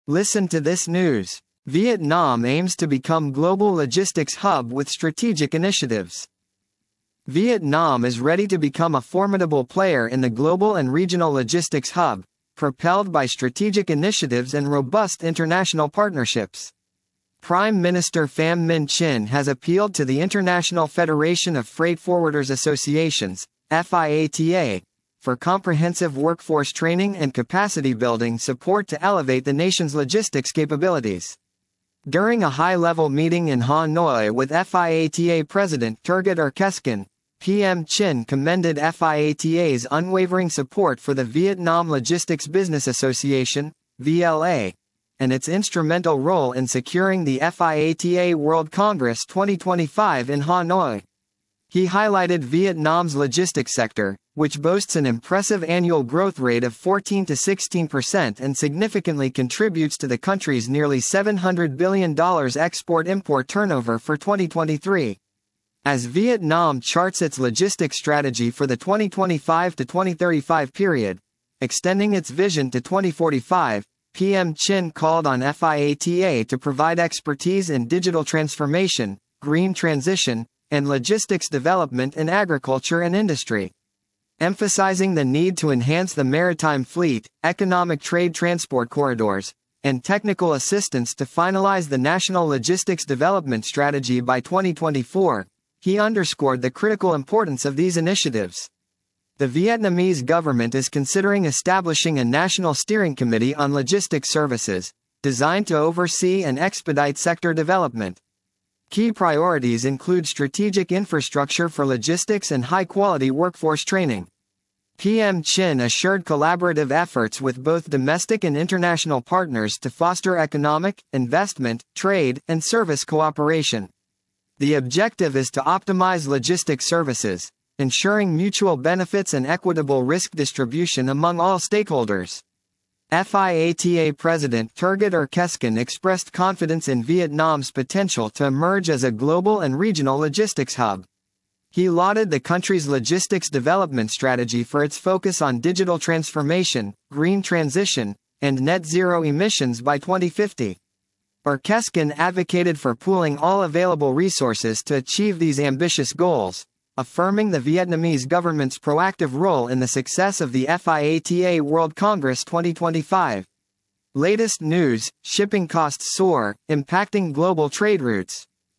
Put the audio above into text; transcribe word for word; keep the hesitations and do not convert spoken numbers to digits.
Listen to this news. Vietnam aims to become global logistics hub with strategic initiatives. Vietnam is ready to become a formidable player in the global and regional logistics hub, propelled by strategic initiatives and robust international partnerships. Prime Minister Pham Minh Chinh has appealed to the International Federation of Freight Forwarders Associations, F I A T A, for comprehensive workforce training and capacity building support to elevate the nation's logistics capabilities. During a high-level meeting in Hanoi with F I A T A President Turgut Öztürk, P M Chinh commended F I A T A's unwavering support for the Vietnam Logistics Business Association, V L A, and its instrumental role in securing the F I A T A World Congress twenty twenty-five in Hanoi. He highlighted Vietnam's logistics sector, which boasts an impressive annual growth rate of fourteen to sixteen percent and significantly contributes to the country's nearly seven hundred billion dollars export-import turnover for twenty twenty-three. As Vietnam charts its logistics strategy for the twenty twenty-five to twenty thirty-five period, extending its vision to twenty forty-five, P M Chinh called on F I A T A to provide expertise in digital transformation, green transition, and logistics development in agriculture and industry. Emphasizing the need to enhance the maritime fleet, economic trade transport corridors, and technical assistance to finalize the National Logistics Development Strategy by twenty twenty-four, he underscored the critical importance of these initiatives. The Vietnamese government is considering establishing a National Steering Committee on Logistics Services, designed to oversee and expedite sector development. Key priorities include strategic infrastructure for logistics and high-quality workforce training. P M Chinh assured collaborative efforts with both domestic and international partners to foster economic, investment, trade, and service cooperation. The objective is to optimize logistics services, ensuring mutual benefits and equitable risk distribution among all stakeholders. F I A T A President Turgut Öztürk expressed confidence in Vietnam's potential to emerge as a global and regional logistics hub. He lauded the country's logistics development strategy for its focus on digital transformation, green transition, and net zero emissions by twenty fifty. Öztürk advocated for pooling all available resources to achieve these ambitious goals, affirming the Vietnamese government's proactive role in the success of the F I A T A World Congress twenty twenty-five. Latest news: shipping costs soar, impacting global trade routes.